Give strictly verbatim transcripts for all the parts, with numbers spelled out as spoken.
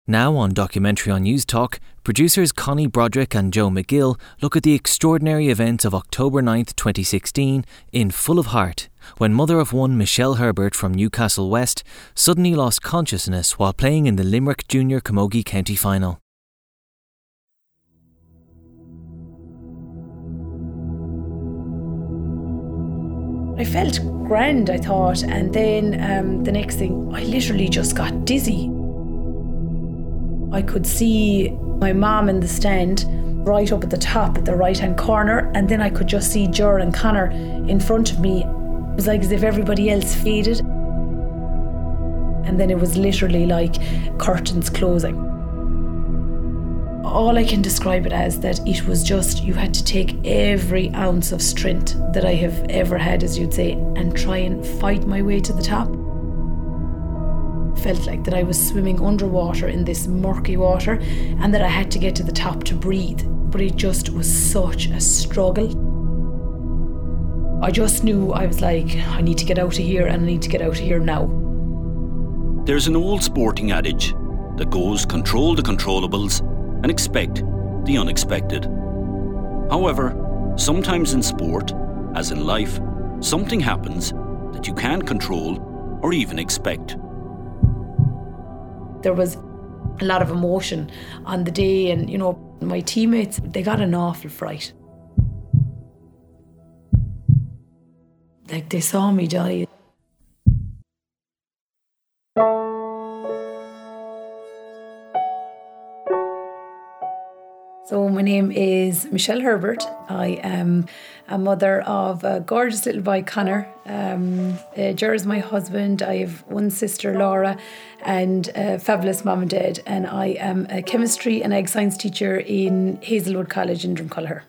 Now on Documentary on News Talk, producers Connie Broderick and Joe McGill look at the extraordinary events of October ninth, twenty sixteen in Full of Heart, when mother of one Michelle Herbert from Newcastle West suddenly lost consciousness while playing in the Limerick Junior Camogie County Final. I felt grand, I thought, and then um, the next thing, I literally just got dizzy. I could see my mum in the stand right up at the top at the right hand corner, and then I could just see Ger and Connor in front of me. It was like as if everybody else faded, and then it was literally like curtains closing. All I can describe it as that it was just, you had to take every ounce of strength that I have ever had, as you'd say, and try and fight my way to the top. Felt like that I was swimming underwater in this murky water and that I had to get to the top to breathe, but it just was such a struggle. I just knew, I was like, I need to get out of here and I need to get out of here now. There's an old sporting adage that goes, control the controllables and expect the unexpected. However, sometimes in sport, as in life, something happens that you can't control or even expect. There was a lot of emotion on the day, and you know, my teammates, they got an awful fright. Like they saw me die. So my name is Michelle Herbert. I am a mother of a gorgeous little boy, Connor. Um, uh, Ger is my husband. I have one sister, Laura, and a fabulous mum and dad. And I am a chemistry and egg science teacher in Hazelwood College in Drumculliher.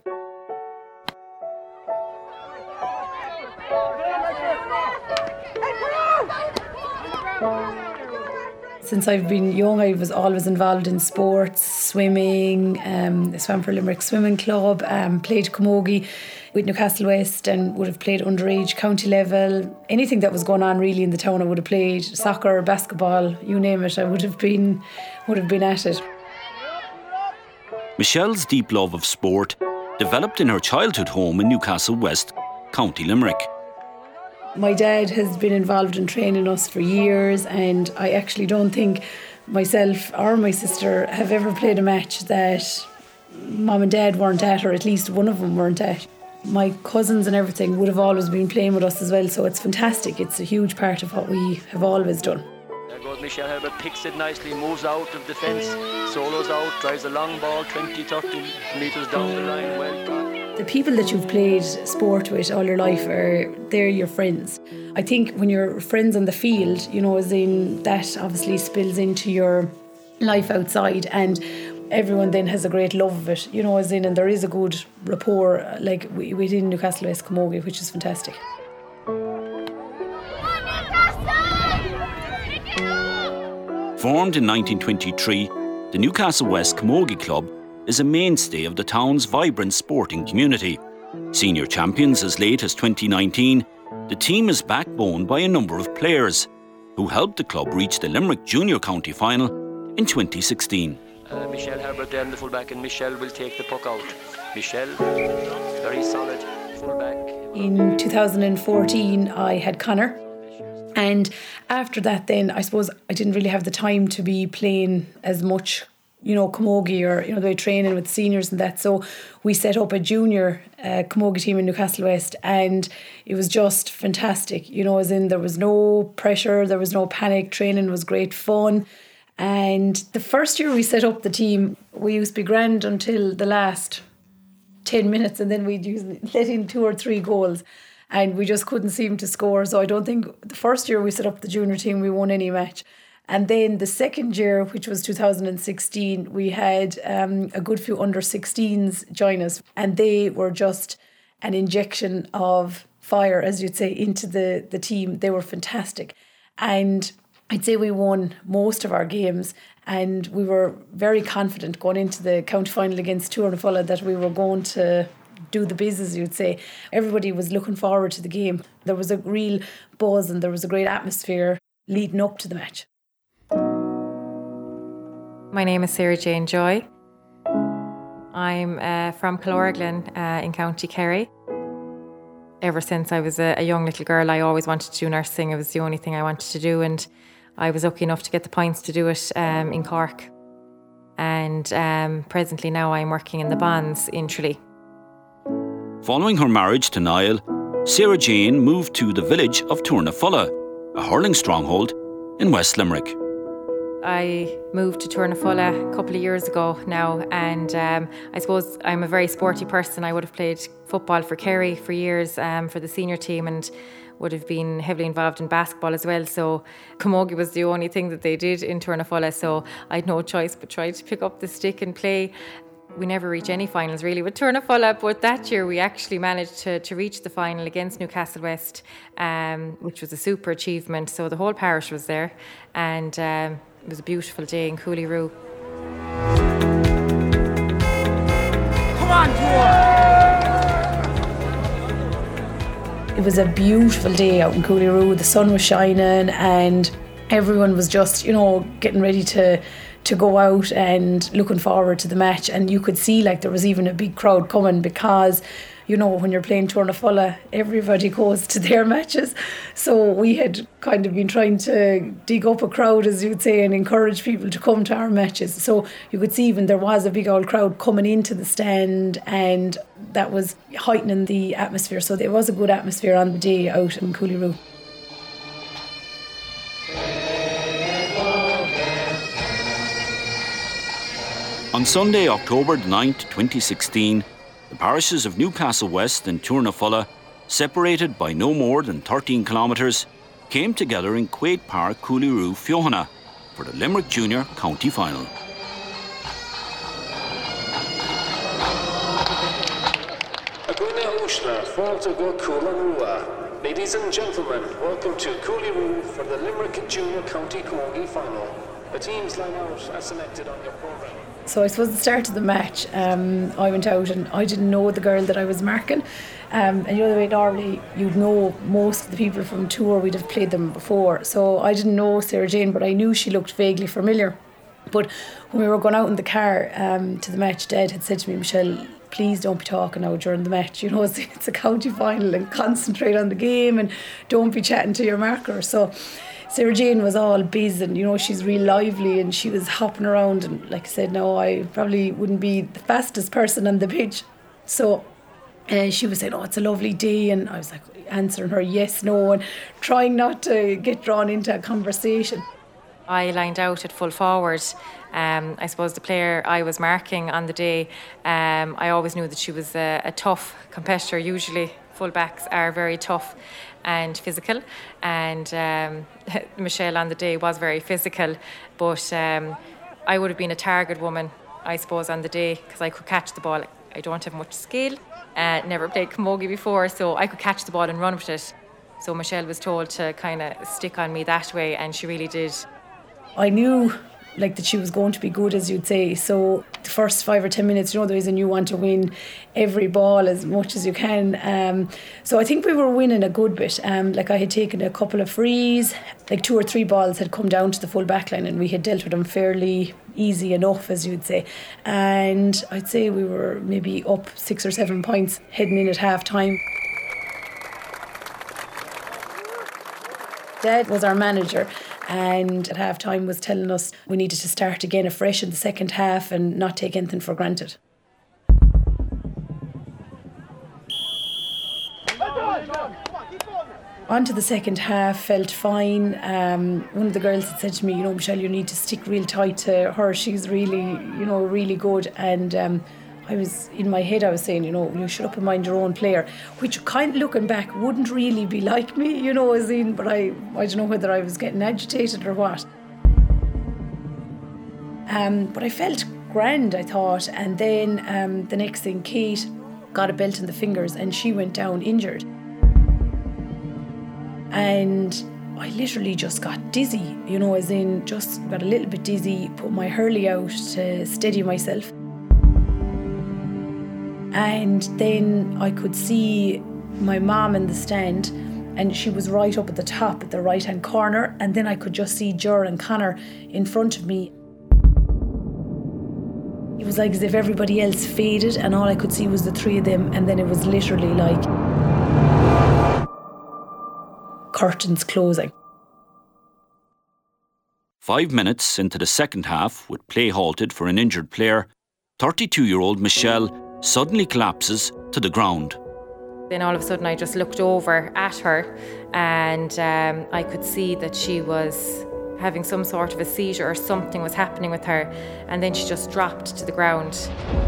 Since I've been young, I was always involved in sports, swimming, um, I swam for Limerick Swimming Club, um, played camogie with Newcastle West and would have played underage county level. Anything that was going on really in the town I would have played. Soccer, basketball, you name it, I would have been, would have been at it. Michelle's deep love of sport developed in her childhood home in Newcastle West, County Limerick. My dad has been involved in training us for years, and I actually don't think myself or my sister have ever played a match that mum and dad weren't at, or at least one of them weren't at. My cousins and everything would have always been playing with us as well, so it's fantastic. It's a huge part of what we have always done. There goes Michelle Herbert, picks it nicely, moves out of defence, solos out, drives a long ball, twenty, thirty metres down the line, well gone. The people that you've played sport with all your life, are they're your friends. I think when you're friends on the field, you know, as in that obviously spills into your life outside, and everyone then has a great love of it, you know, as in, and there is a good rapport like within Newcastle West Camogie, which is fantastic. Formed in nineteen twenty-three, the Newcastle West Camogie Club is a mainstay of the town's vibrant sporting community. Senior champions as late as twenty nineteen, the team is backboned by a number of players who helped the club reach the Limerick Junior County Final in twenty sixteen. Uh, Michelle Herbert there in the fullback, and Michelle will take the puck out. Michelle, very solid fullback. In two thousand fourteen, I had Connor. And after that then, I suppose I didn't really have the time to be playing as much, you know, camogie or, you know, the way training with seniors and that. So we set up a junior uh, camogie team in Newcastle West, and it was just fantastic. You know, as in there was no pressure, there was no panic, training was great fun. And the first year we set up the team, we used to be grand until the last ten minutes, and then we'd use, let in two or three goals. And we just couldn't seem to score. So I don't think the first year we set up the junior team, we won any match. And then the second year, which was two thousand sixteen, we had um, a good few under sixteens join us. And they were just an injection of fire, as you'd say, into the, the team. They were fantastic. And I'd say we won most of our games. And we were very confident going into the county final against Tuarnafulla that we were going to do the biz, as you'd say. Everybody was looking forward to the game. There was a real buzz and there was a great atmosphere leading up to the match. My name is Sarah Jane Joy. I'm uh, from Killorglin uh, in County Kerry. Ever since I was a, a young little girl, I always wanted to do nursing. It was the only thing I wanted to do, and I was lucky enough to get the points to do it um, in Cork. And um, presently now I'm working in the bonds in Tralee. Following her marriage to Niall, Sarah Jane moved to the village of Tournafulla, a hurling stronghold in West Limerick. I moved to Tournafulla a couple of years ago now, and um, I suppose I'm a very sporty person. I would have played football for Kerry for years um, for the senior team, and would have been heavily involved in basketball as well. So camogie was the only thing that they did in Tournafulla, so I had no choice but try to pick up the stick and play. We never reach any finals really with Tournafulla, but that year we actually managed to, to reach the final against Newcastle West, um, which was a super achievement. So the whole parish was there, and um, it was a beautiful day in Cooley Roo. Come on, It was a beautiful day out in Cooley Roo. The sun was shining and everyone was just, you know, getting ready to to go out and looking forward to the match. And you could see like there was even a big crowd coming because, you know, when you're playing Tournafulla, everybody goes to their matches. So we had kind of been trying to dig up a crowd, as you'd say, and encourage people to come to our matches. So you could see even there was a big old crowd coming into the stand, and that was heightening the atmosphere. So there was a good atmosphere on the day out in Cooley Roo. On Sunday, October ninth, twenty sixteen, the parishes of Newcastle West and Tournafulla, separated by no more than thirteen kilometres, came together in Quaid Park, Cooley Roo, Fiohanna, for the Limerick Junior County Final. Ladies and gentlemen, welcome to Cooley Roo for the Limerick Junior County Camogie Final. The teams line out as selected on your programme. So I suppose the start of the match, um, I went out and I didn't know the girl that I was marking. Um, and you know the way normally you'd know most of the people from tour, we'd have played them before. So I didn't know Sarah Jane, but I knew she looked vaguely familiar. But when we were going out in the car um, to the match, Dad had said to me, Michelle, please don't be talking now during the match. You know, it's, it's a county final, and concentrate on the game and don't be chatting to your marker. So Sarah Jane was all biz, and you know, she's real lively and she was hopping around, and like I said, no, I probably wouldn't be the fastest person on the pitch. So uh, she was saying, oh, it's a lovely day, and I was like answering her yes, no, and trying not to get drawn into a conversation. I lined out at full forward. Um, I suppose the player I was marking on the day, um, I always knew that she was a, a tough competitor. Usually fullbacks are very tough and physical, and um, Michelle on the day was very physical, but um, I would have been a target woman, I suppose, on the day, because I could catch the ball. I don't have much skill, uh, never played camogie before, so I could catch the ball and run with it. So Michelle was told to kind of stick on me that way, and she really did. I knew like that she was going to be good, as you'd say. So the first five or ten minutes, you know, there is, and you want to win every ball as much as you can. Um, so I think we were winning a good bit. Um, like I had taken a couple of frees, like two or three balls had come down to the full back line, and we had dealt with them fairly easy enough, as you'd say. And I'd say we were maybe up six or seven points heading in at half time. Dad was our manager, and at half time was telling us we needed to start again afresh in the second half and not take anything for granted. On to the second half, felt fine. Um, one of the girls had said to me, you know, Michelle, you need to stick real tight to her. She's really, you know, really good. And um, I was, in my head, I was saying, you know, you shut up and mind your own player, which kind of looking back wouldn't really be like me, you know, as in, but I, I don't know whether I was getting agitated or what. Um, but I felt grand, I thought. And then um, the next thing, Kate got a belt in the fingers and she went down injured. And I literally just got dizzy, you know, as in just got a little bit dizzy, put my hurley out to steady myself. And then I could see my mum in the stand, and she was right up at the top at the right hand corner, and then I could just see Ger and Connor in front of me. It was like as if everybody else faded and all I could see was the three of them, and then it was literally like curtains closing. Five minutes into the second half, with play halted for an injured player, thirty-two-year-old Michelle suddenly collapses to the ground. Then all of a sudden I just looked over at her and um, I could see that she was having some sort of a seizure or something was happening with her, and then she just dropped to the ground.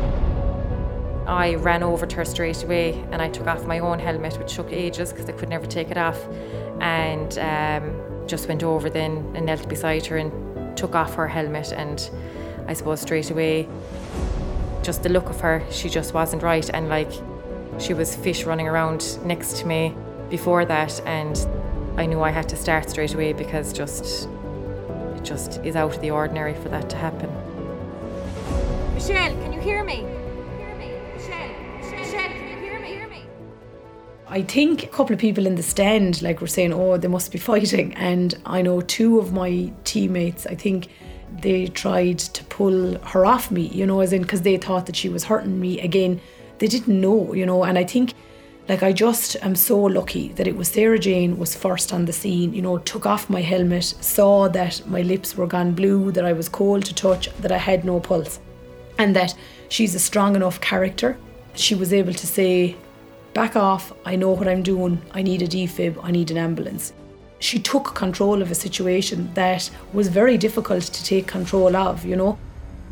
I ran over to her straight away and I took off my own helmet, which took ages because I could never take it off, and um, just went over then and knelt beside her and took off her helmet, and I suppose straight away, just the look of her, she just wasn't right, and like she was fish running around next to me before that, and I knew I had to start straight away because just it just is out of the ordinary for that to happen. Michelle, can you hear me? Hear me? Michelle, Michelle, can you hear me? Hear me? I think a couple of people in the stand like were saying, oh, they must be fighting, and I know two of my teammates, I think they tried to pull her off me, you know, as in because they thought that she was hurting me. Again, they didn't know, you know, and I think like I just am so lucky that it was Sarah Jane was first on the scene, you know, took off my helmet, saw that my lips were gone blue, that I was cold to touch, that I had no pulse, and that she's a strong enough character. She was able to say, back off, I know what I'm doing, I need a defib, I need an ambulance. She took control of a situation that was very difficult to take control of, you know.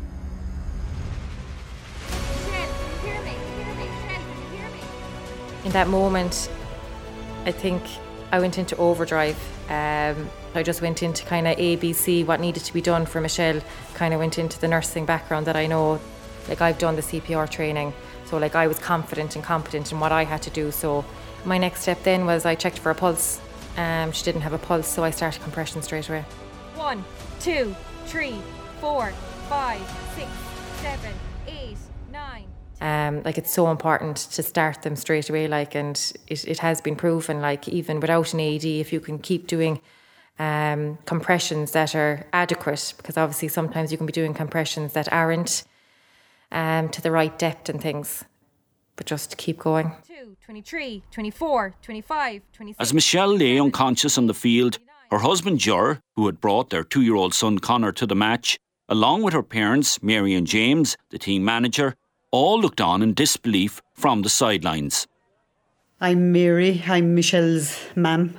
In that moment, I think I went into overdrive. Um, I just went into kind of A B C, what needed to be done for Michelle. Kind of went into the nursing background that I know. Like I've done the C P R training, so like I was confident and competent in what I had to do. So my next step then was I checked for a pulse. Um, she didn't have a pulse, so I started compression straight away. One, two, three, four, five, six, seven, eight, nine. Um, like it's so important to start them straight away, like, and it, it has been proven, like even without an A E D, if you can keep doing um, compressions that are adequate, because obviously sometimes you can be doing compressions that aren't um, to the right depth and things, but just keep going. twenty-three, twenty-four, twenty-five, twenty-six. As Michelle lay unconscious on the field, her husband Ger, who had brought their two-year-old son Connor to the match, along with her parents Mary and James, the team manager, all looked on in disbelief from the sidelines. I'm Mary, I'm Michelle's mum.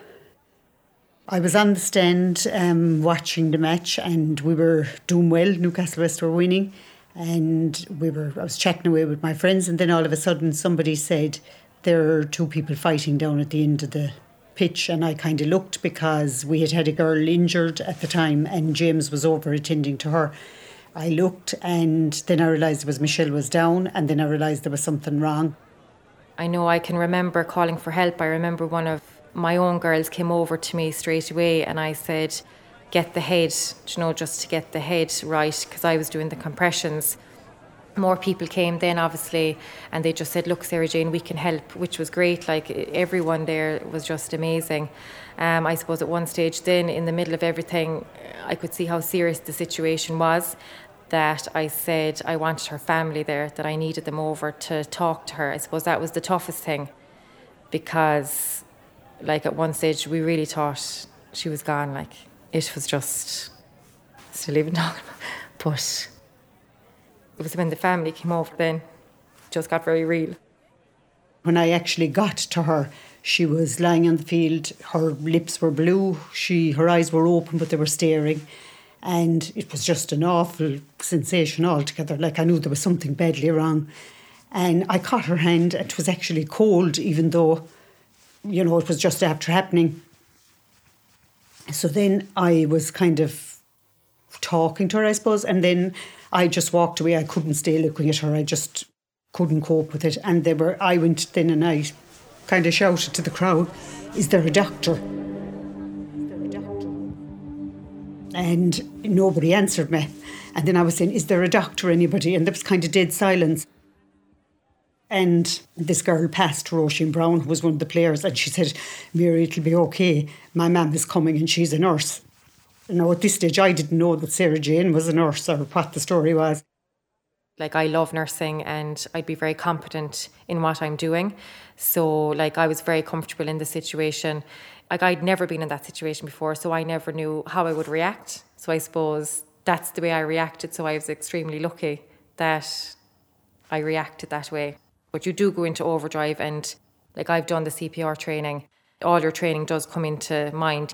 I was on the stand um, watching the match, and we were doing well. Newcastle West were winning, and we were. I was chatting away with my friends, and then all of a sudden somebody said, there are two people fighting down at the end of the pitch, and I kind of looked because we had had a girl injured at the time and James was over attending to her. I looked and then I realised it was Michelle was down, and then I realised there was something wrong. I know I can remember calling for help. I remember one of my own girls came over to me straight away and I said, get the head, you know, just to get the head right, because I was doing the compressions. More people came then, obviously, and they just said, look, Sarah Jane, we can help, which was great. Like, everyone there was just amazing. Um, I suppose at one stage then, in the middle of everything, I could see how serious the situation was, that I said I wanted her family there, that I needed them over to talk to her. I suppose that was the toughest thing, because, like, at one stage, we really thought she was gone. Like, it was just, still even talking about, but it was when the family came over then, it just got very real. When I actually got to her, she was lying on the field, her lips were blue, she her eyes were open but they were staring, and it was just an awful sensation altogether. Like, I knew there was something badly wrong. And I caught her hand, and it was actually cold, even though, you know, it was just after happening. So then I was kind of talking to her, I suppose, and then I just walked away. I couldn't stay looking at her. I just couldn't cope with it. And they were. I went then and I kind of shouted to the crowd, is there a doctor? Is there a doctor? And nobody answered me. And then I was saying, is there a doctor, anybody? And there was kind of dead silence. And this girl passed, Roisin Brown, who was one of the players, and she said, Mary, it'll be okay. My mum is coming and she's a nurse. Now, at this stage, I didn't know that Sarah Jane was a nurse or what the story was. Like, I love nursing and I'd be very competent in what I'm doing. So, like, I was very comfortable in the situation. Like, I'd never been in that situation before, so I never knew how I would react. So I suppose that's the way I reacted. So I was extremely lucky that I reacted that way. But you do go into overdrive, and like, I've done the C P R training. All your training does come into mind.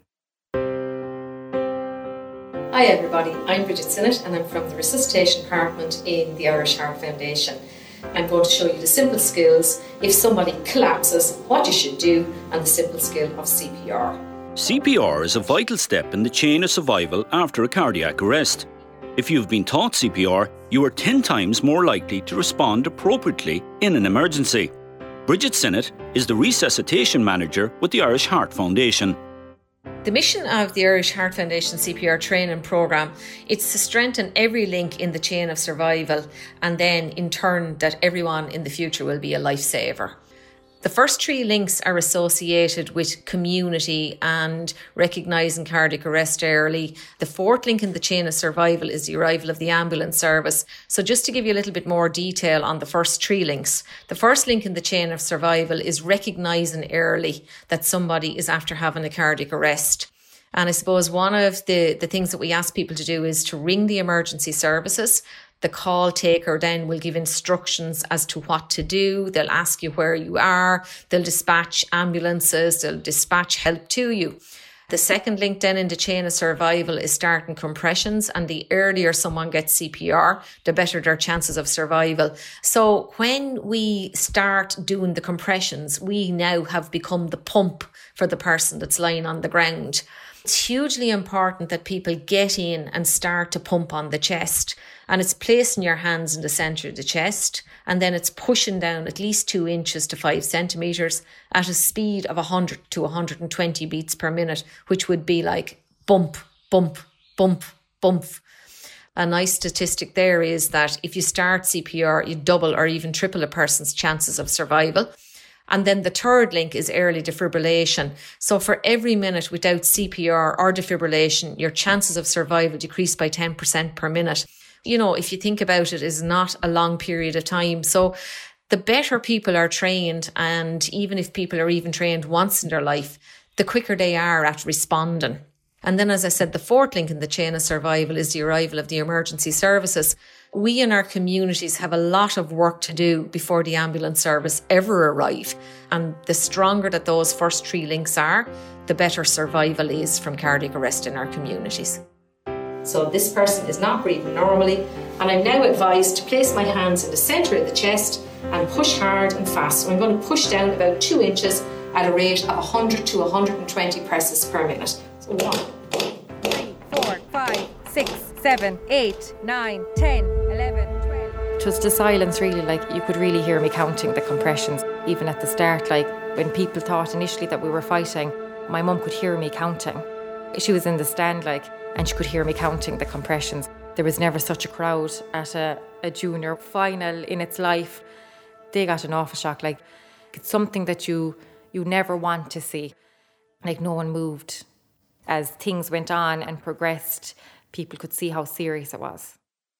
Hi everybody, I'm Bridget Sinnott and I'm from the Resuscitation Department in the Irish Heart Foundation. I'm going to show you the simple skills if somebody collapses, what you should do, and the simple skill of C P R. C P R is a vital step in the chain of survival after a cardiac arrest. If you've been taught C P R, you are ten times more likely to respond appropriately in an emergency. Bridget Sinnott is the Resuscitation Manager with the Irish Heart Foundation. The mission of the Irish Heart Foundation C P R training programme is to strengthen every link in the chain of survival, and then in turn that everyone in the future will be a lifesaver. The first three links are associated with community and recognising cardiac arrest early. The fourth link in the chain of survival is the arrival of the ambulance service. So just to give you a little bit more detail on the first three links, the first link in the chain of survival is recognising early that somebody is after having a cardiac arrest. And I suppose one of the, the things that we ask people to do is to ring the emergency services. The call taker then will give instructions as to what to do. They'll ask you where you are. They'll dispatch ambulances. They'll dispatch help to you. The second link then in the chain of survival is starting compressions. And the earlier someone gets C P R, the better their chances of survival. So when we start doing the compressions, we now have become the pump for the person that's lying on the ground. It's hugely important that people get in and start to pump on the chest. And it's placing your hands in the centre of the chest, and then it's pushing down at least two inches to five centimetres at a speed of one hundred to one hundred twenty beats per minute, which would be like bump, bump, bump, bump. A nice statistic there is that if you start C P R, you double or even triple a person's chances of survival. And then the third link is early defibrillation. So for every minute without C P R or defibrillation, your chances of survival decrease by ten percent per minute. You know, if you think about it, is not a long period of time. So the better people are trained, and even if people are even trained once in their life, the quicker they are at responding. And then, as I said, the fourth link in the chain of survival is the arrival of the emergency services. We in our communities have a lot of work to do before the ambulance service ever arrive. And the stronger that those first three links are, the better survival is from cardiac arrest in our communities. So this person is not breathing normally, and I'm now advised to place my hands in the centre of the chest and push hard and fast. So I'm going to push down about two inches at a rate of one hundred to one hundred twenty presses per minute. So one, three, four, five, six, seven, eight, nine, ten, eleven, twelve. Just the silence, really, like, you could really hear me counting the compressions. Even at the start, like, when people thought initially that we were fighting, my mum could hear me counting. She was in the stand, like, and she could hear me counting the compressions. There was never such a crowd at a, a junior final in its life. They got an awful shock. Like, it's something that you you never want to see. Like, no one moved. As things went on and progressed, people could see how serious it was.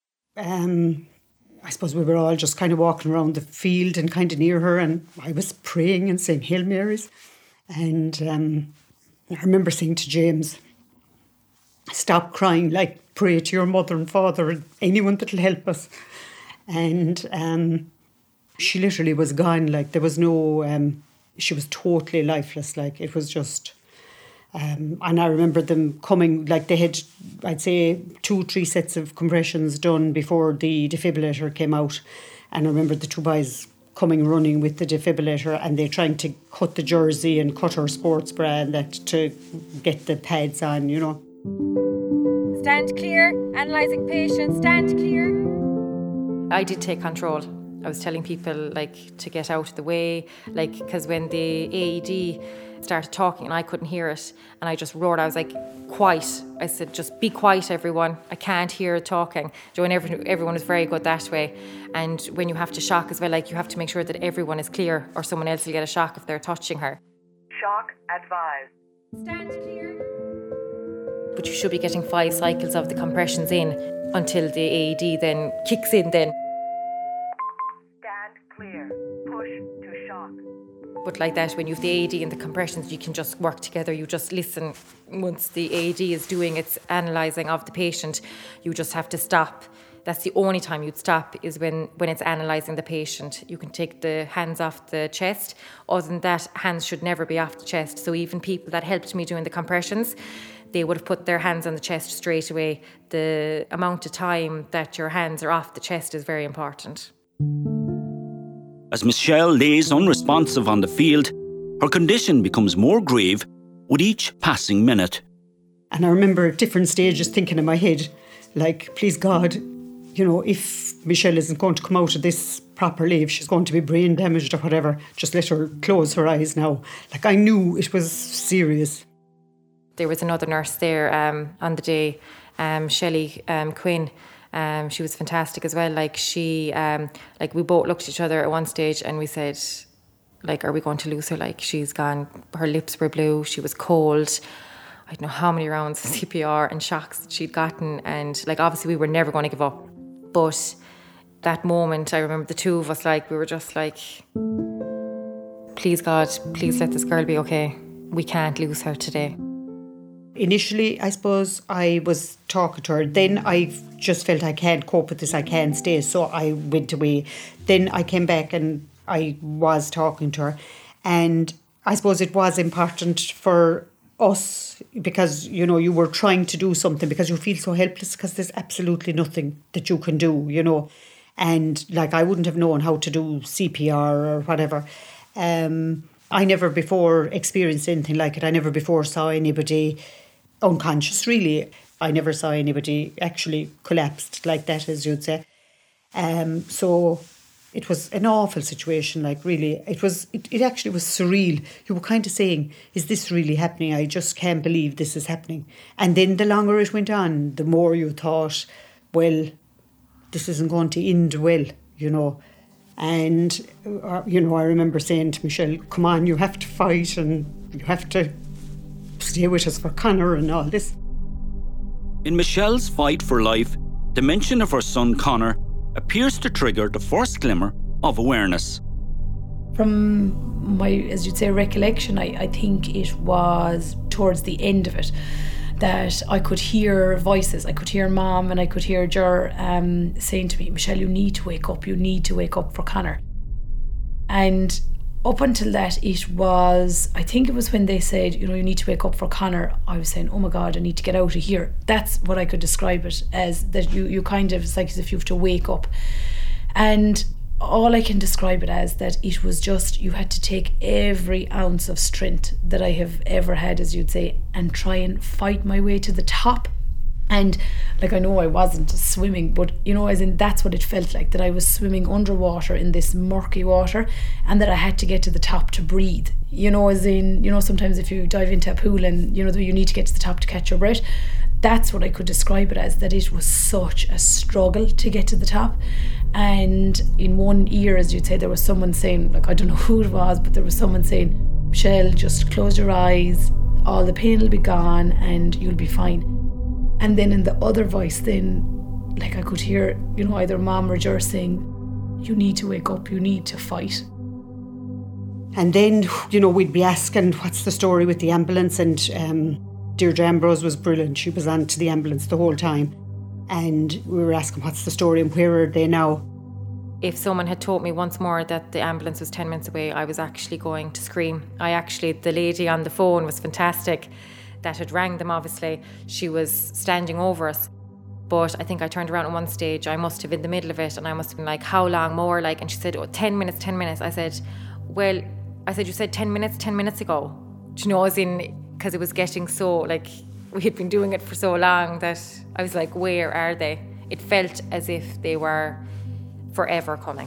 Um, I suppose we were all just kind of walking around the field and kind of near her, and I was praying and saying Hail Marys. And um, I remember saying to James, stop crying, like, pray to your mother and father and anyone that'll help us. And um, she literally was gone. Like, there was no, um, she was totally lifeless. Like, it was just, um, and I remember them coming, like, they had, I'd say, two, three sets of compressions done before the defibrillator came out. And I remember the two boys coming running with the defibrillator, and they're trying to cut the jersey and cut her sports bra and that to get the pads on, you know. Stand clear, analysing patient, stand clear. I did take control. I was telling people, like, to get out of the way, like, because when the A E D started talking and I couldn't hear it, and I just roared, I was like, quiet. I said, just be quiet, everyone. I can't hear it talking. Joe, and every, everyone was very good that way. And when you have to shock as well, like, you have to make sure that everyone is clear, or someone else will get a shock if they're touching her. Shock advised. Stand clear. But you should be getting five cycles of the compressions in until the A E D then kicks in then. But like that, when you have the A D and the compressions, you can just work together. You just listen. Once the A D is doing its analysing of the patient, you just have to stop. That's the only time you'd stop, is when, when it's analysing the patient. You can take the hands off the chest. Other than that, hands should never be off the chest. So even people that helped me doing the compressions, they would have put their hands on the chest straight away. The amount of time that your hands are off the chest is very important. As Michelle lays unresponsive on the field, her condition becomes more grave with each passing minute. And I remember at different stages thinking in my head, like, please God, you know, if Michelle isn't going to come out of this properly, if she's going to be brain damaged or whatever, just let her close her eyes now. Like, I knew it was serious. There was another nurse there um, on the day, um, Shelley um, Quinn. Um, she was fantastic as well. Like she, um, like we both looked at each other at one stage and we said, like, are we going to lose her? Like, she's gone. Her lips were blue. She was cold. I don't know how many rounds of C P R and shocks that she'd gotten. And like, obviously we were never going to give up. But that moment, I remember the two of us, like, we were just like, please God, please let this girl be okay. We can't lose her today. Initially, I suppose, I was talking to her. Then I just felt I can't cope with this, I can't stay. So I went away. Then I came back and I was talking to her. And I suppose it was important for us because, you know, you were trying to do something because you feel so helpless because there's absolutely nothing that you can do, you know. And like, I wouldn't have known how to do C P R or whatever. Um, I never before experienced anything like it. I never before saw anybody unconscious, really. I never saw anybody actually collapsed like that, as you'd say. Um, so it was an awful situation, like really. It was. It, it actually was surreal. You were kind of saying, is this really happening? I just can't believe this is happening. And then the longer it went on, the more you thought, well, this isn't going to end well, you know. And, uh, you know, I remember saying to Michelle, come on, you have to fight and you have to stay with us for Conor and all this. In Michelle's fight for life, the mention of her son Conor appears to trigger the first glimmer of awareness. From my, as you'd say, recollection, I, I think it was towards the end of it that I could hear voices. I could hear Mom and I could hear Ger um, saying to me, Michelle, you need to wake up, you need to wake up for Conor. And up until that, it was, I think it was when they said, you know, you need to wake up for Conor, I was saying, oh my God, I need to get out of here. That's what I could describe it as, that you, you kind of, it's like as if you have to wake up. And all I can describe it as that it was just, you had to take every ounce of strength that I have ever had, as you'd say, and try and fight my way to the top. And like, I know I wasn't swimming, but you know, as in, that's what it felt like, that I was swimming underwater in this murky water and that I had to get to the top to breathe. You know, as in, you know, sometimes if you dive into a pool and, you know, you need to get to the top to catch your breath. That's what I could describe it as, that it was such a struggle to get to the top. And in one ear, as you'd say, there was someone saying, like, I don't know who it was, but there was someone saying, Michelle, just close your eyes, all the pain will be gone and you'll be fine. And then in the other voice then, like, I could hear, you know, either Mom or Ger saying, you need to wake up, you need to fight. And then, you know, we'd be asking, what's the story with the ambulance? And um, Deirdre Ambrose was brilliant. She was on to the ambulance the whole time. And we were asking, what's the story and where are they now? If someone had told me once more that the ambulance was ten minutes away, I was actually going to scream. I actually, the lady on the phone was fantastic. That had rang them, obviously. She was standing over us. But I think I turned around at one stage, I must have been in the middle of it, and I must have been like, how long more? Like, and she said, oh, ten minutes, ten minutes. I said, well, I said, you said ten minutes, ten minutes ago. Do you know, as in, because it was getting so, like, we had been doing it for so long that I was like, where are they? It felt as if they were forever coming.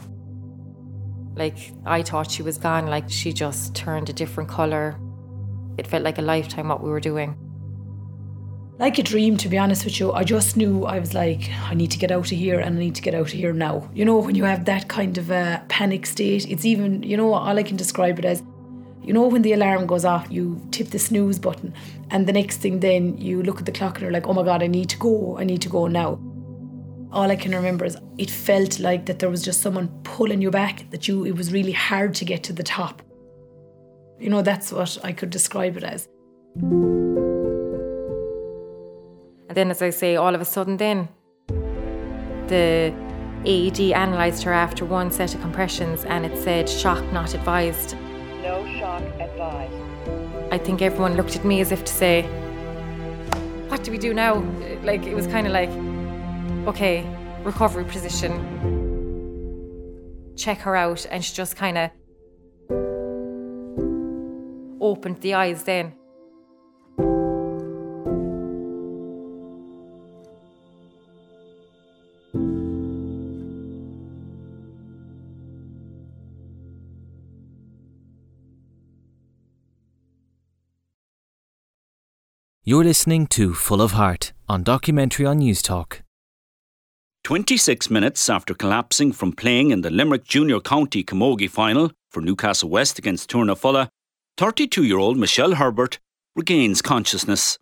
Like, I thought she was gone, like she just turned a different colour. It felt like a lifetime what we were doing. Like a dream, to be honest with you. I just knew, I was like, I need to get out of here and I need to get out of here now. You know, when you have that kind of a panic state, it's even, you know, all I can describe it as, you know, when the alarm goes off, you tip the snooze button and the next thing then you look at the clock and you're like, oh my God, I need to go, I need to go now. All I can remember is it felt like that there was just someone pulling you back, that you, it was really hard to get to the top. You know, that's what I could describe it as. And then, as I say, all of a sudden then, the A E D analysed her after one set of compressions and it said shock not advised. No shock advised. I think everyone looked at me as if to say, what do we do now? Like, it was kind of like, okay, recovery position. Check her out. And she just kind of opened the eyes then. You're listening to Full of Heart on Documentary on News Talk. twenty-six minutes after collapsing from playing in the Limerick Junior County Camogie final for Newcastle West against Tournafulla, thirty-two-year-old Michelle Herbert regains consciousness.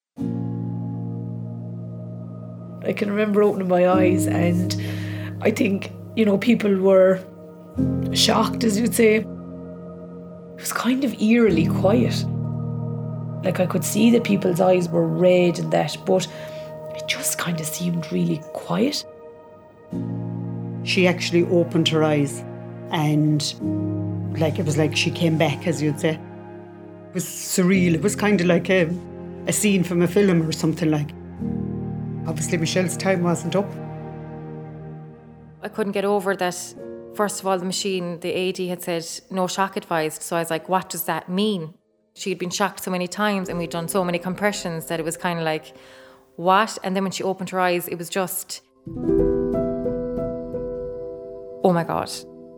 I can remember opening my eyes and I think, you know, people were shocked, as you'd say. It was kind of eerily quiet. Like, I could see that people's eyes were red and that, but it just kind of seemed really quiet. She actually opened her eyes and, like, it was like she came back, as you'd say. It was surreal. It was kind of like a, a scene from a film or something like. Obviously, Michelle's time wasn't up. I couldn't get over that. First of all, the machine, the A D had said no shock advised. So I was like, what does that mean? She'd been shocked so many times and we'd done so many compressions that it was kind of like, what? And then when she opened her eyes, it was just, oh my God.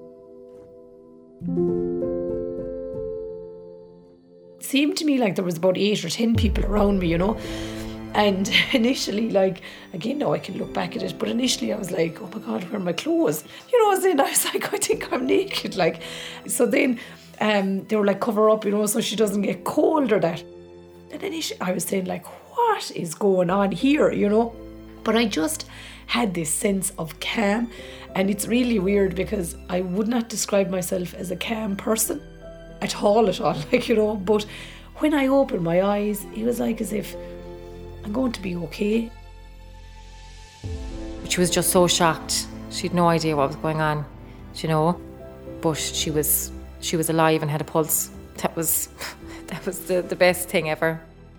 It seemed to me like there was about eight or ten people around me, you know. And initially, like, again, now I can look back at it, but initially I was like, oh my God, where are my clothes? You know, as in, I was like, I think I'm naked. Like, so then um, they were like, cover up, you know, so she doesn't get cold or that. And initially I was saying, like, what is going on here, you know? But I just had this sense of calm. And it's really weird because I would not describe myself as a calm person at all, at all, like, you know. But when I opened my eyes, it was like as if I'm going to be okay. She was just so shocked. She had no idea what was going on, you know. But she was she was alive and had a pulse. That was that was the, the best thing ever.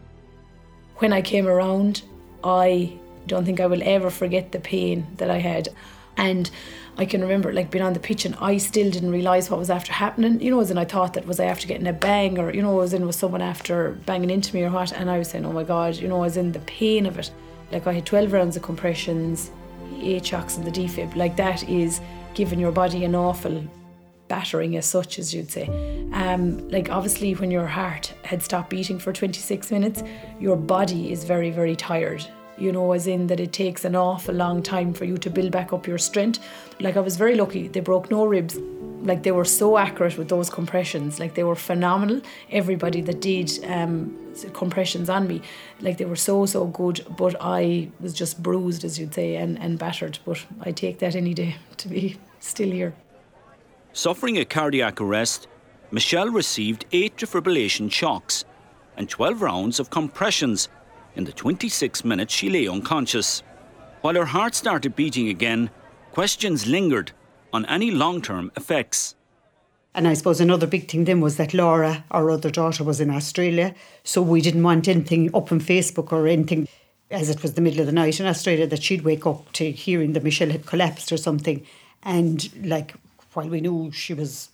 When I came around, I don't think I will ever forget the pain that I had. And I can remember, like, being on the pitch and I still didn't realise what was after happening. You know, as in I thought that was I after getting a bang, or, you know, as in was someone after banging into me or what. And I was saying, oh my God, you know, as in the pain of it. Like, I had twelve rounds of compressions, eight shocks in the defib. Like, that is giving your body an awful battering as such, as you'd say. Um, like, obviously when your heart had stopped beating for twenty-six minutes, your body is very, very tired. You know, as in that it takes an awful long time for you to build back up your strength. Like, I was very lucky. They broke no ribs. Like, they were so accurate with those compressions. Like, they were phenomenal. Everybody that did um, compressions on me, like, they were so, so good. But I was just bruised, as you'd say, and, and battered. But I take that any day to be still here. Suffering a cardiac arrest, Michelle received eight defibrillation shocks and twelve rounds of compressions. In the twenty-six minutes she lay unconscious. While her heart started beating again, questions lingered on any long-term effects. And I suppose another big thing then was that Laura, our other daughter, was in Australia, so we didn't want anything up on Facebook or anything, as it was the middle of the night in Australia, that she'd wake up to hearing that Michelle had collapsed or something. And, like, while we knew she was,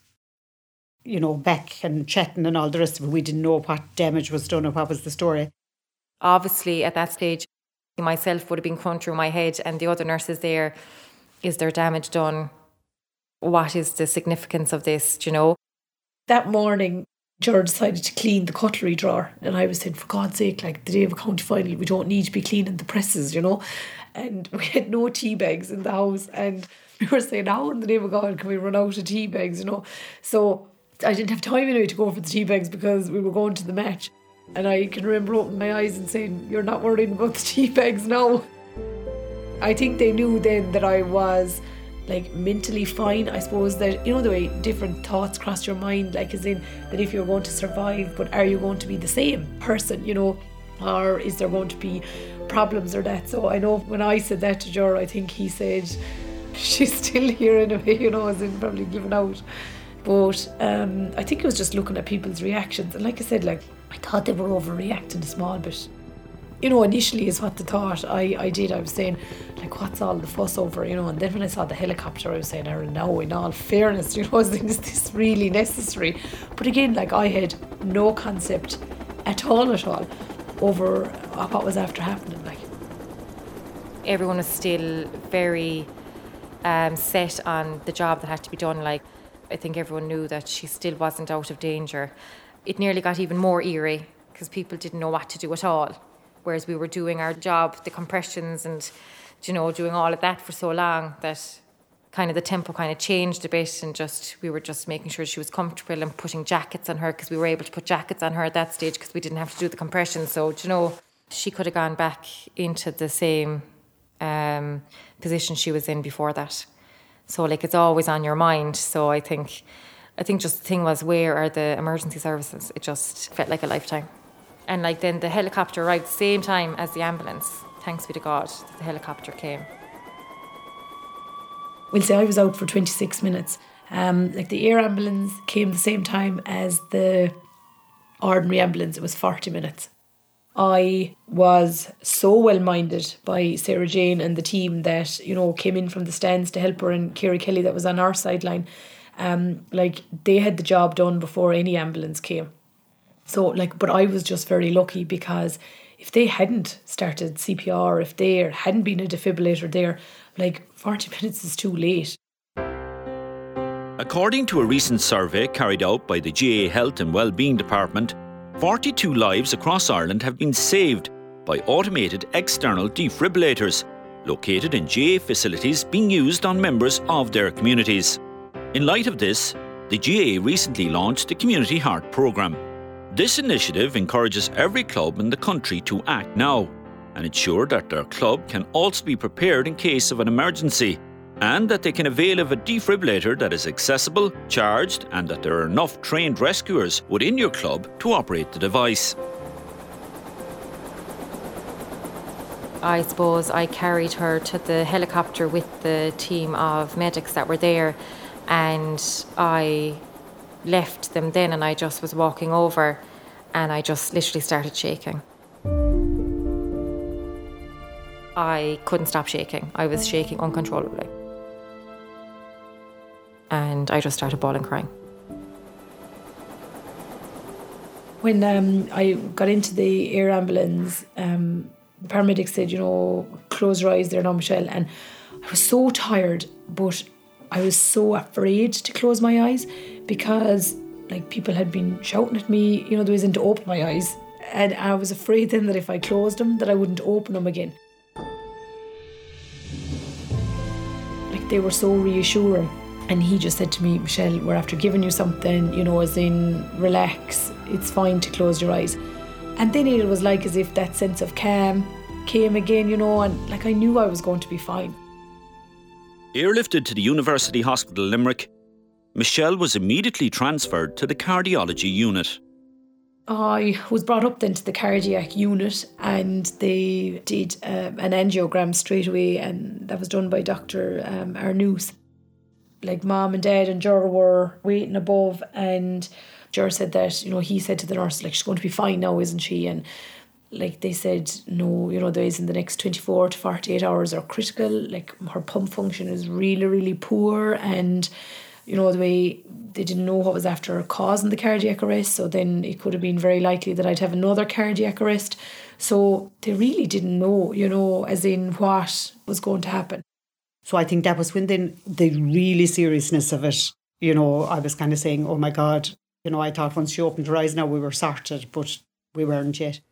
you know, back and chatting and all the rest of it, we didn't know what damage was done or what was the story. Obviously, at that stage, myself would have been going through my head, and the other nurses there, is there damage done? What is the significance of this, do you know? That morning, George decided to clean the cutlery drawer. And I was saying, for God's sake, like, the day of a county final, we don't need to be cleaning the presses, you know? And we had no tea bags in the house. And we were saying, how in the name of God can we run out of tea bags, you know? So I didn't have time anyway to go for the tea bags because we were going to the match. And I can remember opening my eyes and saying, you're not worrying about the tea bags now. I think they knew then that I was, like mentally fine. I suppose that, you know, the way different thoughts cross your mind, like as in that if you're going to survive, but are you going to be the same person, you know, or is there going to be problems or that? So I know when I said that to Ger, I think he said, she's still here in a way, you know, as in probably giving out. But um, I think it was just looking at people's reactions. And like I said, like, I thought they were overreacting a small bit. You know, initially is what the thought I, I did. I was saying, like, what's all the fuss over, you know? And then when I saw the helicopter, I was saying, oh, no, in all fairness, you know, is this really necessary? But again, like, I had no concept at all, at all, over what was after happening. Like, everyone was still very um, set on the job that had to be done. Like, I think everyone knew that she still wasn't out of danger. It nearly got even more eerie because people didn't know what to do at all. Whereas we were doing our job, the compressions and, you know, doing all of that for so long that kind of the tempo kind of changed a bit, and just we were just making sure she was comfortable and putting jackets on her, because we were able to put jackets on her at that stage because we didn't have to do the compressions. So, you know, she could have gone back into the same um, position she was in before that. So, like, it's always on your mind. So I think, I think just the thing was, where are the emergency services? It just felt like a lifetime. And like then the helicopter arrived the same time as the ambulance. Thanks be to God that the helicopter came. We'll say I was out for twenty-six minutes. Um, like the air ambulance came the same time as the ordinary ambulance. It was forty minutes. I was so well-minded by Sarah Jane and the team that, you know, came in from the stands to help her, and Kerry Kelly that was on our sideline. Um, like, they had the job done before any ambulance came. So, like, but I was just very lucky, because if they hadn't started C P R, if there hadn't been a defibrillator there, like, forty minutes is too late. According to a recent survey carried out by the G A A Health and Wellbeing Department, forty-two lives across Ireland have been saved by automated external defibrillators, located in G A A facilities being used on members of their communities. In light of this, the G A A recently launched the Community Heart Programme. This initiative encourages every club in the country to act now and ensure that their club can also be prepared in case of an emergency, and that they can avail of a defibrillator that is accessible, charged, and that there are enough trained rescuers within your club to operate the device. I suppose I carried her to the helicopter with the team of medics that were there, and I left them then, and I just was walking over and I just literally started shaking. I couldn't stop shaking. I was shaking uncontrollably. And I just started bawling, crying. When um, I got into the air ambulance, um, the paramedics said, you know, close your eyes there now, Michelle. And I was so tired, but I was so afraid to close my eyes, because like people had been shouting at me, you know, there was in to open my eyes. And I was afraid then that if I closed them, that I wouldn't open them again. Like, they were so reassuring. And he just said to me, Michelle, we're after giving you something, you know, as in, relax, it's fine to close your eyes. And then it was like as if that sense of calm came again, you know, and like I knew I was going to be fine. Airlifted to the University Hospital Limerick, Michelle was immediately transferred to the cardiology unit. I was brought up then to the cardiac unit, and they did uh, an angiogram straight away, and that was done by Doctor Um, Arnoose. Like, Mom and Dad and Ger were waiting above, and Ger said that, you know, he said to the nurse, like, she's going to be fine now, isn't she? And like they said, no, you know, the days in the next twenty-four to forty-eight hours are critical. Like, her pump function is really, really poor, and, you know, the way they didn't know what was after causing the cardiac arrest, so then it could have been very likely that I'd have another cardiac arrest. So they really didn't know, you know, as in what was going to happen. So I think that was when then the really seriousness of it, you know, I was kind of saying, oh my God, you know, I thought once she opened her eyes now we were sorted, but we weren't yet.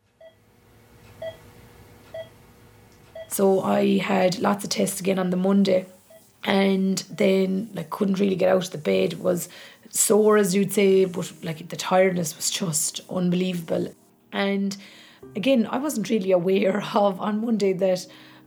So I had lots of tests again on the Monday, and then like couldn't really get out of the bed, was sore as you'd say, but like the tiredness was just unbelievable. And again, I wasn't really aware of on Monday that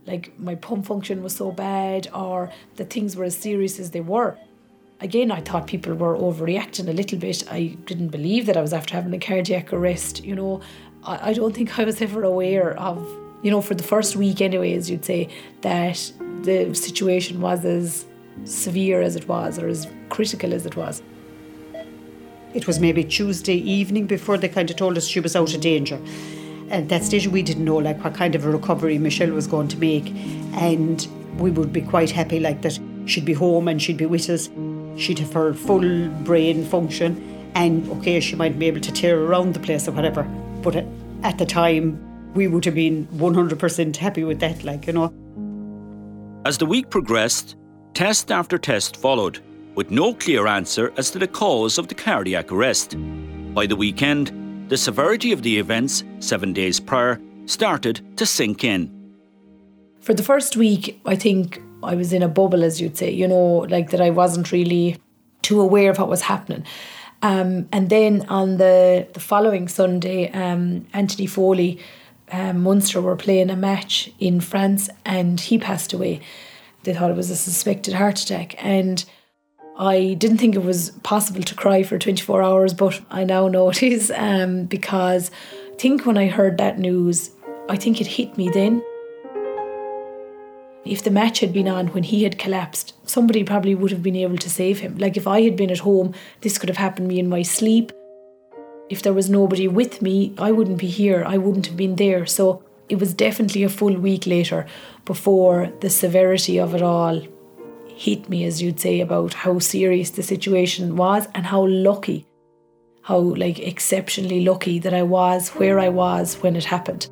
like my pump function was so bad or that things were as serious as they were. Again, I thought people were overreacting a little bit. I didn't believe that I was after having a cardiac arrest. You know, I, I don't think I was ever aware of, you know, for the first week anyways, you'd say that the situation was as severe as it was or as critical as it was. It was maybe Tuesday evening before they kind of told us she was out of danger. At that stage we didn't know like what kind of a recovery Michelle was going to make, and we would be quite happy like that she'd be home and she'd be with us. She'd have her full brain function and okay, she might be able to tear around the place or whatever, but at the time we would have been one hundred percent happy with that, like, you know. As the week progressed, test after test followed, with no clear answer as to the cause of the cardiac arrest. By the weekend, the severity of the events seven days prior started to sink in. For the first week, I think I was in a bubble, as you'd say, you know, like that I wasn't really too aware of what was happening. Um, and then on the, the following Sunday, um, Anthony Foley, um, Munster were playing a match in France and he passed away. They thought it was a suspected heart attack, and I didn't think it was possible to cry for twenty-four hours, but I now know it is, um, because I think when I heard that news, I think it hit me then. If the match had been on when he had collapsed, somebody probably would have been able to save him. Like if I had been at home, this could have happened to me in my sleep. If there was nobody with me, I wouldn't be here. I wouldn't have been there. So it was definitely a full week later before the severity of it all hit me, as you'd say, about how serious the situation was and how lucky, how like exceptionally lucky that I was where I was when it happened.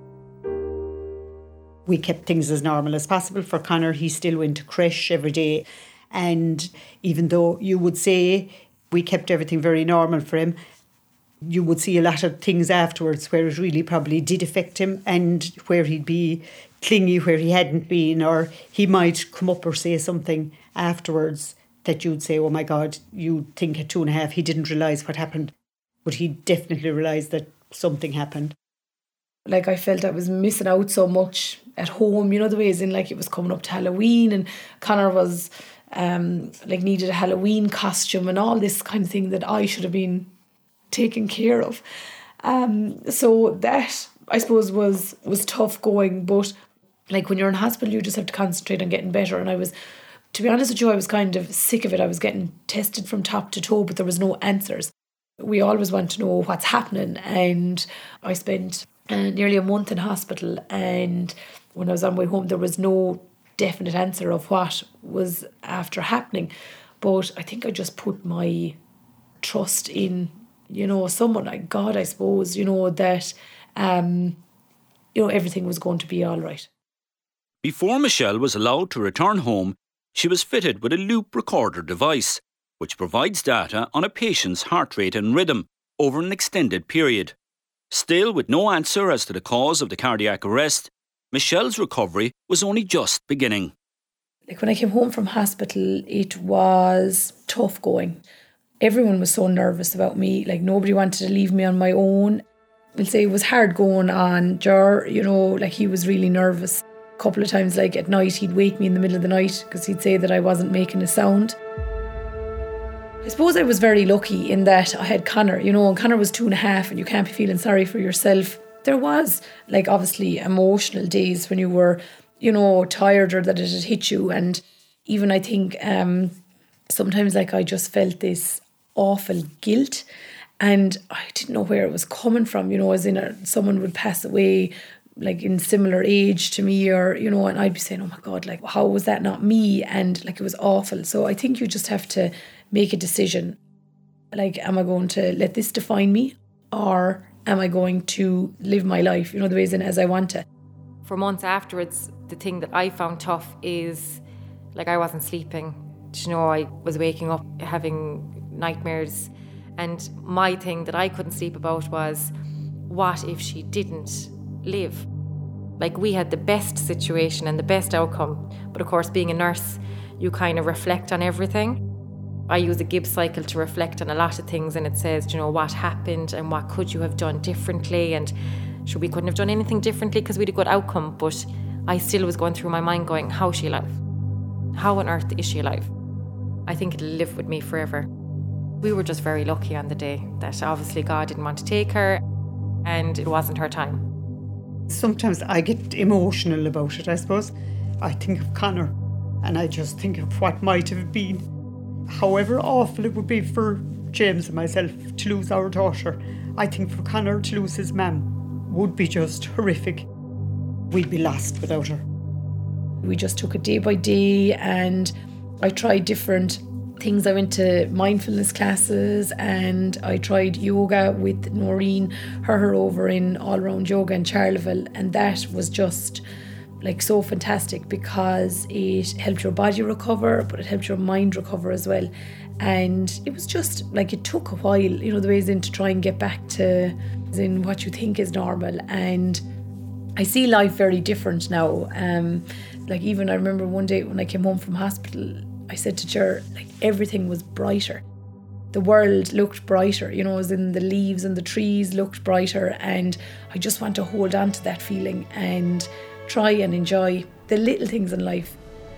We kept things as normal as possible for Conor. He still went to creche every day, and even though you would say we kept everything very normal for him, you would see a lot of things afterwards where it really probably did affect him and where he'd be clingy where he hadn't been, or he might come up or say something afterwards that you'd say, oh my God, you think at two and a half he didn't realise what happened. But he definitely realised that something happened. Like I felt I was missing out so much at home, you know, the ways in like it was coming up to Halloween and Conor was um, like needed a Halloween costume and all this kind of thing that I should have been taken care of. Um, so that, I suppose, was was tough going, but like when you're in hospital you just have to concentrate on getting better, and I was, to be honest with you, I was kind of sick of it. I was getting tested from top to toe but there was no answers. We always want to know what's happening, and I spent uh, nearly a month in hospital, and when I was on my way home there was no definite answer of what was after happening, but I think I just put my trust in, you know, someone like God, I suppose, you know, that um, you know, everything was going to be all right. Before Michelle was allowed to return home, she was fitted with a loop recorder device, which provides data on a patient's heart rate and rhythm over an extended period. Still, with no answer as to the cause of the cardiac arrest, Michelle's recovery was only just beginning. Like when I came home from hospital, it was tough going. Everyone was so nervous about me, like nobody wanted to leave me on my own. We'll say it was hard going on. Jar, you know, like he was really nervous. A couple of times, like at night, he'd wake me in the middle of the night because he'd say that I wasn't making a sound. I suppose I was very lucky in that I had Conor, you know, and Conor was two and a half and you can't be feeling sorry for yourself. There was, like, obviously emotional days when you were, you know, tired or that it had hit you. And even I think um, sometimes, like, I just felt this awful guilt and I didn't know where it was coming from, you know, as in a, someone would pass away like in similar age to me, or, you know, and I'd be saying, oh my God, like, how was that not me? And like, it was awful. So I think you just have to make a decision. Like, am I going to let this define me, or am I going to live my life, you know, the ways in as I want to? For months afterwards, the thing that I found tough is, like, I wasn't sleeping. You know, I was waking up having nightmares, and my thing that I couldn't sleep about was, what if she didn't live? Like, we had the best situation and the best outcome, but of course, being a nurse, you kind of reflect on everything. I use a Gibbs cycle to reflect on a lot of things, and it says, you know, what happened and what could you have done differently, and sure, we couldn't have done anything differently because we had a good outcome, but I still was going through my mind going, how is she alive? How on earth is she alive? I think it'll live with me forever. We were just very lucky on the day that obviously God didn't want to take her and it wasn't her time. Sometimes I get emotional about it, I suppose. I think of Conor and I just think of what might have been. However awful it would be for James and myself to lose our daughter, I think for Conor to lose his mum would be just horrific. We'd be lost without her. We just took it day by day and I tried different things. I went to mindfulness classes and I tried yoga with Noreen, her, her over in All Round Yoga in Charleville, and that was just like so fantastic because it helped your body recover, but it helped your mind recover as well. And it was just like, it took a while, you know, the ways in to try and get back to as in what you think is normal. And I see life very different now. Um, like even I remember one day when I came home from hospital, I said to Ger, like everything was brighter. The world looked brighter, you know, as in the leaves and the trees looked brighter. And I just want to hold on to that feeling and try and enjoy the little things in life.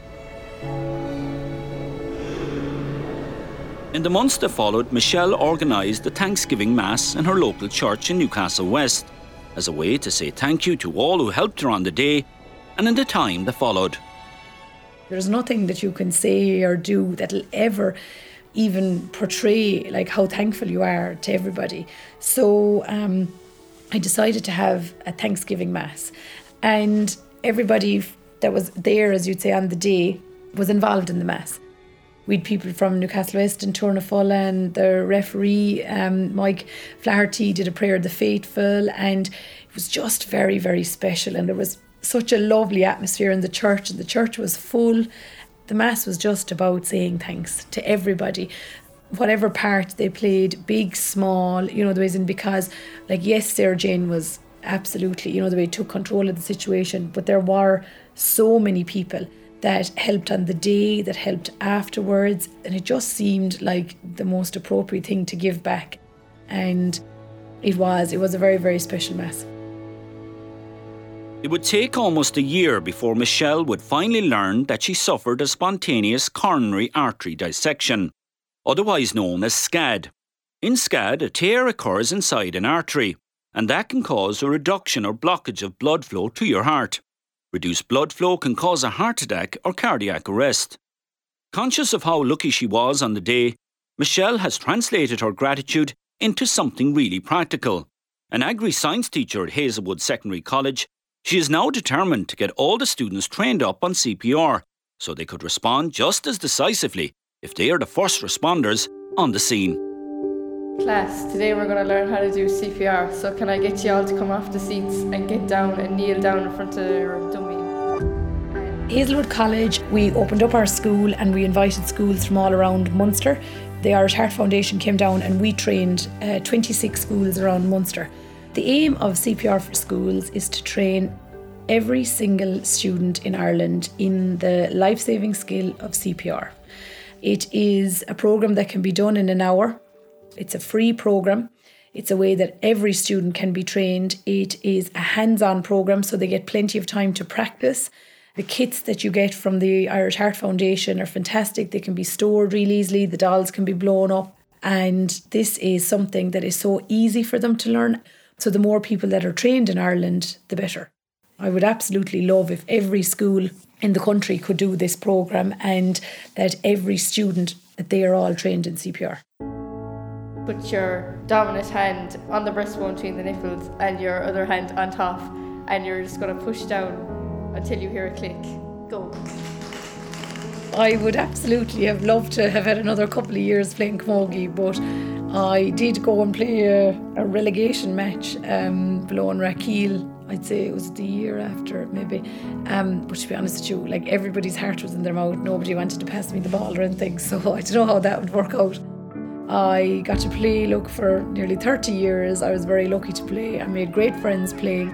In the months that followed, Michelle organised the Thanksgiving Mass in her local church in Newcastle West as a way to say thank you to all who helped her on the day and in the time that followed. There's nothing that you can say or do that'll ever even portray like how thankful you are to everybody. So um, I decided to have a Thanksgiving Mass, and everybody that was there, as you'd say, on the day was involved in the Mass. We'd people from Newcastle West and Tournafulla, and the referee, um, Mike Flaherty, did a prayer of the faithful, and it was just very, very special. And there was such a lovely atmosphere in the church, and the church was full. The Mass was just about saying thanks to everybody, whatever part they played, big, small, you know, the ways in, because, like, yes, Sarah Jane was absolutely, you know, the way took control of the situation, but there were so many people that helped on the day, that helped afterwards, and it just seemed like the most appropriate thing to give back. And it was, it was a very, very special Mass. It would take almost a year before Michelle would finally learn that she suffered a spontaneous coronary artery dissection, otherwise known as SCAD. In SCAD, a tear occurs inside an artery, and that can cause a reduction or blockage of blood flow to your heart. Reduced blood flow can cause a heart attack or cardiac arrest. Conscious of how lucky she was on the day, Michelle has translated her gratitude into something really practical. An agri-science teacher at Hazelwood Secondary College, she is now determined to get all the students trained up on C P R so they could respond just as decisively if they are the first responders on the scene. Class, today we're going to learn how to do C P R, so can I get you all to come off the seats and get down and kneel down in front of your dummy? Hazelwood College, we opened up our school and we invited schools from all around Munster. The Irish Heart Foundation came down and we trained uh, twenty-six schools around Munster. The aim of C P R for schools is to train every single student in Ireland in the life-saving skill of C P R. It is a programme that can be done in an hour. It's a free programme. It's a way that every student can be trained. It is a hands-on programme, so they get plenty of time to practice. The kits that you get from the Irish Heart Foundation are fantastic. They can be stored really easily. The dolls can be blown up. And this is something that is so easy for them to learn. So the more people that are trained in Ireland, the better. I would absolutely love if every school in the country could do this programme, and that every student, that they are all trained in C P R. Put your dominant hand on the breastbone between the nipples and your other hand on top, and you're just going to push down until you hear a click. Go. I would absolutely have loved to have had another couple of years playing camogie, but I did go and play a, a relegation match um, below in Rathkeale. I'd say it was the year after, maybe. Um, but to be honest with you, like, everybody's heart was in their mouth. Nobody wanted to pass me the ball or anything, so I don't know how that would work out. I got to play, look, for nearly thirty years. I was very lucky to play. I made great friends playing.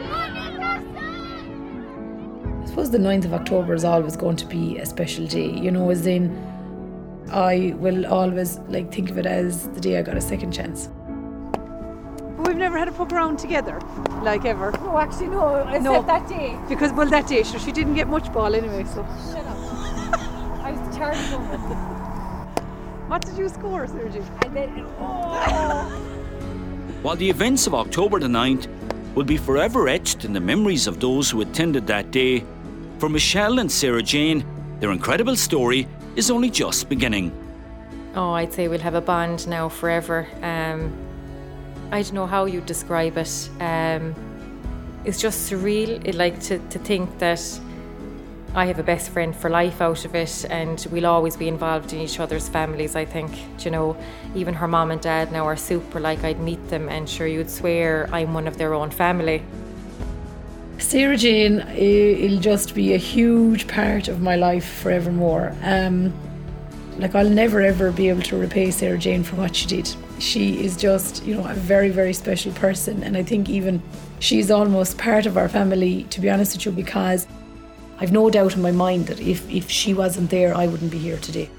I suppose the ninth of October is always going to be a special day, you know, as in, I will always like think of it as the day I got a second chance. we've never had a pub round together, like ever. No, actually, no, except No. that day. Because, well, that day, sure, she didn't get much ball anyway, so. Shut up. I was a terrible woman. What did you score, Sergi? And then, oh. While the events of October the ninth will be forever etched in the memories of those who attended that day, for Michelle and Sarah Jane, their incredible story is only just beginning. Oh, I'd say we'll have a bond now forever. Um, I don't know how you describe it. Um, it's just surreal. It like to, to think that I have a best friend for life out of it, and we'll always be involved in each other's families, I think. Do you know, even her mom and dad now are super, like I'd meet them and sure you'd swear I'm one of their own family. Sarah Jane, it'll just be a huge part of my life forevermore. Um, like I'll never ever be able to repay Sarah Jane for what she did. She is just, you know, a very, very special person, and I think even she's almost part of our family, to be honest with you, because I've no doubt in my mind that if, if she wasn't there, I wouldn't be here today.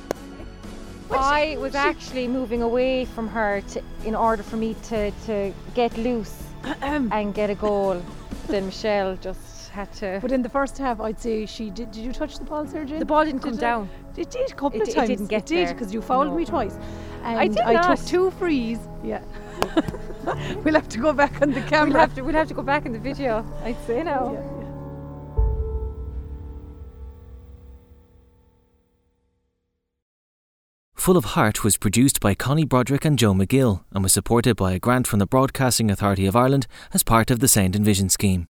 I was actually moving away from her to, in order for me to, to get loose and get a goal. Then Michelle just had to. But in the first half, I'd say she did. Did you touch the ball, Sarah Jane? The ball didn't come Did down. It, it did a couple It- of it times. didn't get It did there. because you fouled No. me twice. And I did I not. took two frees. Yeah. We'll have to go back on the camera. We'll have to. We'll have to go back in the video. I'd say now. Yeah, yeah. Full of Heart was produced by Connie Broderick and Joe McGill and was supported by a grant from the Broadcasting Authority of Ireland as part of the Sound and Vision scheme.